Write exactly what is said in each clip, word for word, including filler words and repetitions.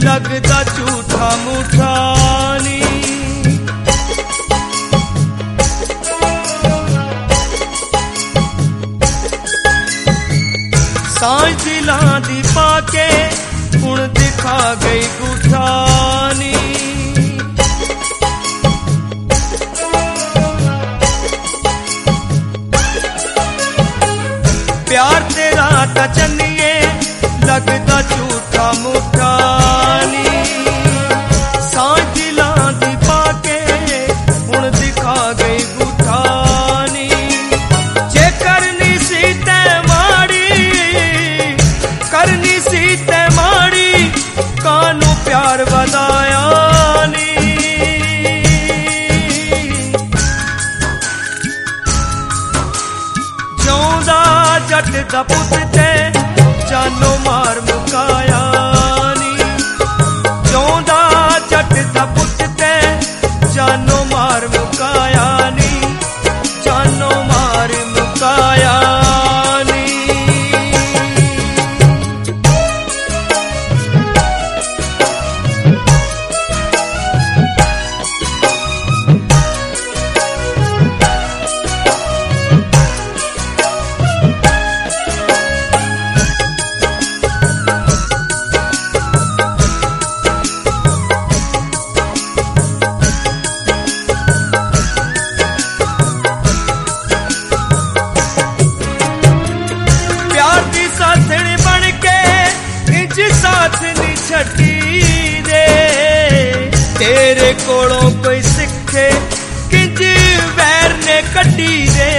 लगदा झूठा मूठा नी। सांझ दिलां दी पाके हुण दिखा गई गुठा नी। प्यार तेरा ता चन्निए लगदा झूठा मूठा नी। सांझ दिलां दी पाके हुण दिखा गई गुठा नी। जे करनी सी ते माड़ी करनी सी ते माड़ी कानू प्यार वधाया नी। जिउंदा जट दा पुत ते जानो मार मुकाया नी। जिउंदा जट दा पुत ते जानो मार मुकाया नी। जानो मार मुकाया नी। तेरे कोलों कोई सिखे किंज वैर ने कड्डी दे।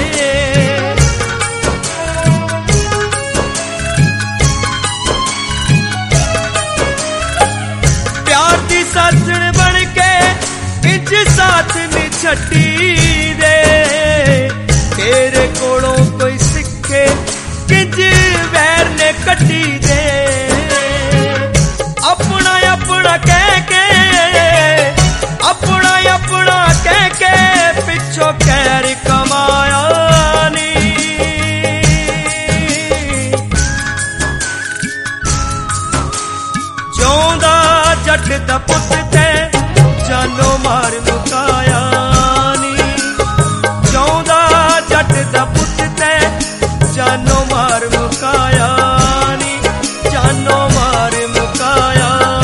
प्यार दी साथण बन के किंज साथ नी छड्डी दे। तेरे कोलों कोई सिखे किंज वैर ने कड्डी दे। अपना अपना कह के अपना अपना कह के पिछों कैर कमाया नी। जिउंदा जट दा पुत ते जानो मार मुकाया नी। जिउंदा जट दा पुत ते जानो मार मुकाया नी। जानो मार मुकाया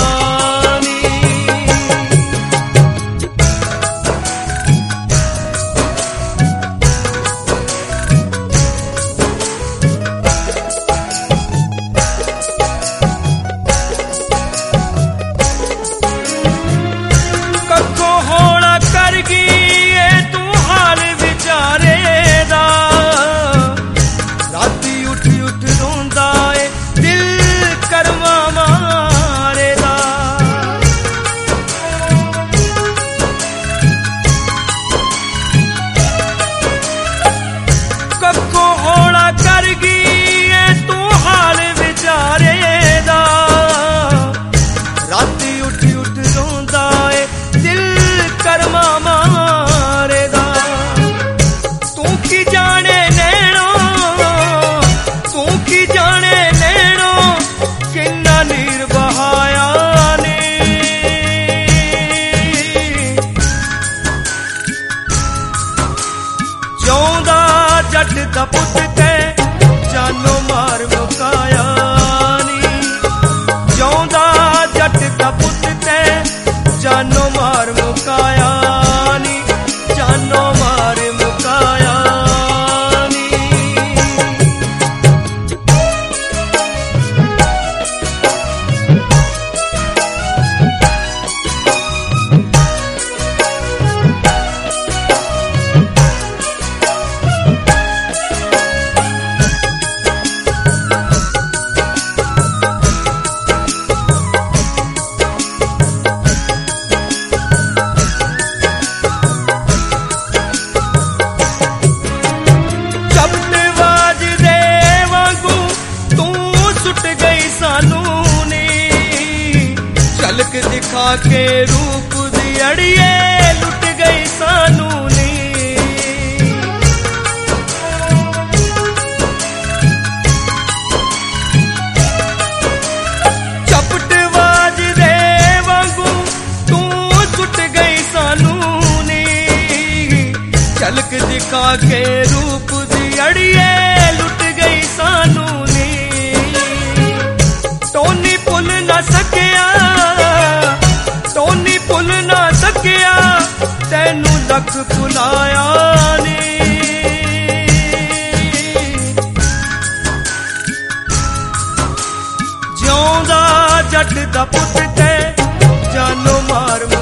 दा पुत ते जानो मार मुकाया नी। जिउंदा जट दा पुत ते जानो मार मुकाया नी। जानो मार मुकाया नी। झलक दिखा के रूप दी अड़िए लुट गई सानू नी टोनी भुल ना सकिया टोनी भुल ना सकिया तैनू लख भुलाया नी जिउंदा जट दा पुत ते जानो मार